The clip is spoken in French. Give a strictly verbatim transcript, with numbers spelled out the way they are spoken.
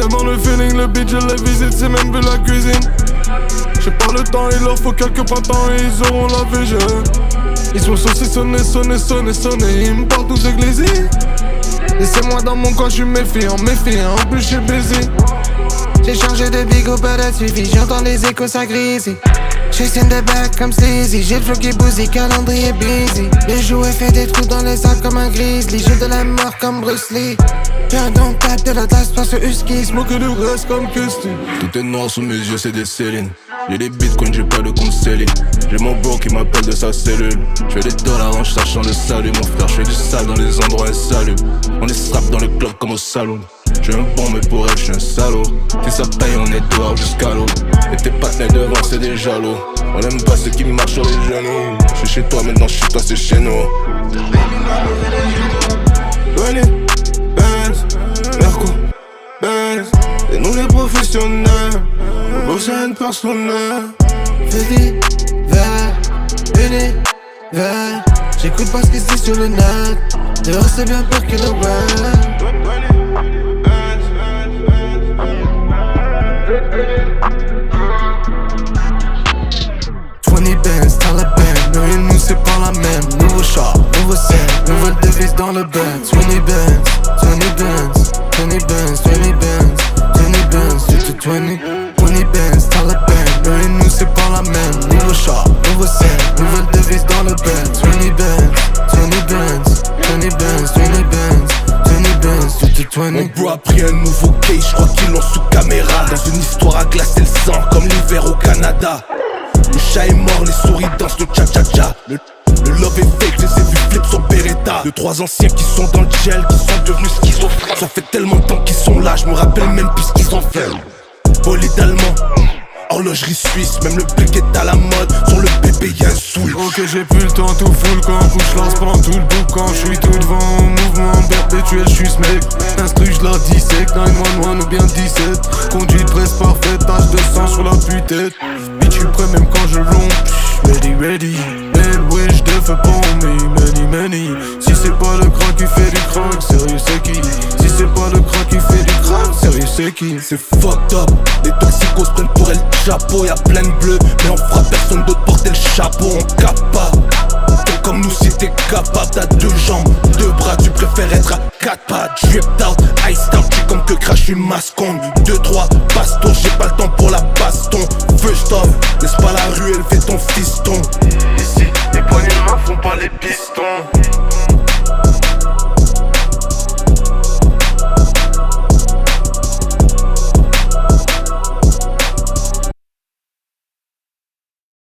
tellement le feeling, le beat je les visite, c'est même plus la cuisine. J'ai pas le temps, il leur faut quelques printemps et ils auront la vision. Ils sont saucissonnés, sonnés, sonnés, sonnés, ils me parlent tous églésés. Laissez-moi dans mon coin, j'suis méfiant, méfiant, en plus j'suis baisé. J'ai changé de bigot, pas de suivi, j'entends les échos, ça grise. Chasing the back comme Sleazy, j'ai le flow qui bousille, calendrier busy. Les jouets fait des trous dans les sacs comme un grizzly, j'ai de la mort comme Bruce Lee. J'ai un don tape de la tasse par ce husky, smoke du reste comme Kirsty. Tout est noir sous mes yeux, c'est des Céline. J'ai des bitcoins, j'ai pas de compte Céline. J'ai mon bro qui m'appelle de sa cellule. J'fais des dollars en sachant le salut. Mon frère, j'fais du sale dans les endroits insalubres. On est strap dans le club comme au salon. J'suis un bon mais pour elle, j'suis un salaud. Si ça paye, on est dehors jusqu'à l'eau. Et tes partenaires devant, c'est des jaloux. On aime pas ceux qui marchent sur les genoux. J'suis chez toi, maintenant j'suis toi, c'est chez nous. Bonnie, Benz, Merco, Benz. Et nous les professionnels, on bosse à une personnelle. Petit verre, univers. J'écoute pas ce qui se dit sur le net. Dehors c'est bien pire que le web. vingt bands, Taliban, nous et nous c'est pas la même. Nouveau char, nouveau scène, nouvelle devise dans le band. vingt bands, vingt bands, vingt bands, vingt bands, vingt bands, vingt, vingt bands, Taliban, nous et nous c'est pas la même. Nouveau char, nouveau scène, nouvelle devise dans le band. vingt bands, vingt bands, vingt bands, vingt bands, vingt bands, vingt. Mon bro a pris un nouveau case, j'crois qu'ils l'ont sous caméra. Dans une histoire à glacer le sang, comme l'hiver au Canada. Le chat est mort, les souris dansent le cha-cha-cha. Le, le love est fake, je les ai vus flip sur Beretta. De trois anciens qui sont dans le gel, qui sont devenus schizophrènes. Ça fait tellement de temps qu'ils sont là, je me rappelle même plus ce qu'ils ont fait. Bolide allemand, horlogerie suisse, même le blick est à la mode. Sur le bébé y'a un switch. Ok, j'ai plus le temps, tout full quand je lance pendant tout le boucan. J'suis tout devant, mouvement perpétuel, j'suis ce mec. Instru, j'la dissèque, neuf un un ou bien dix-sept. Conduite presque parfaite, tache de sang sur la putette. Bitch, j'suis prêt même quand je longe. Ready, ready. Bad wish, de feu pour me, many, many. Si c'est pas le crack qui fait du crack, sérieux c'est qui? Si c'est pas le crack qui fait du crack, sérieux c'est qui? C'est fucked up, les toxicos se prennent pour elle chapeau. Y'a plein de bleus, mais on fera personne d'autre porter le chapeau. On capte pas, fais comme nous si t'es capable. T'as deux jambes, deux bras, tu préfères être à quatre pattes. Dripped out, iced out, j'suis comme que crash, j'suis mascon. Deux, trois, baston, j'ai pas le temps pour la baston. First off, laisse pas la rue, elle fait ton fiston.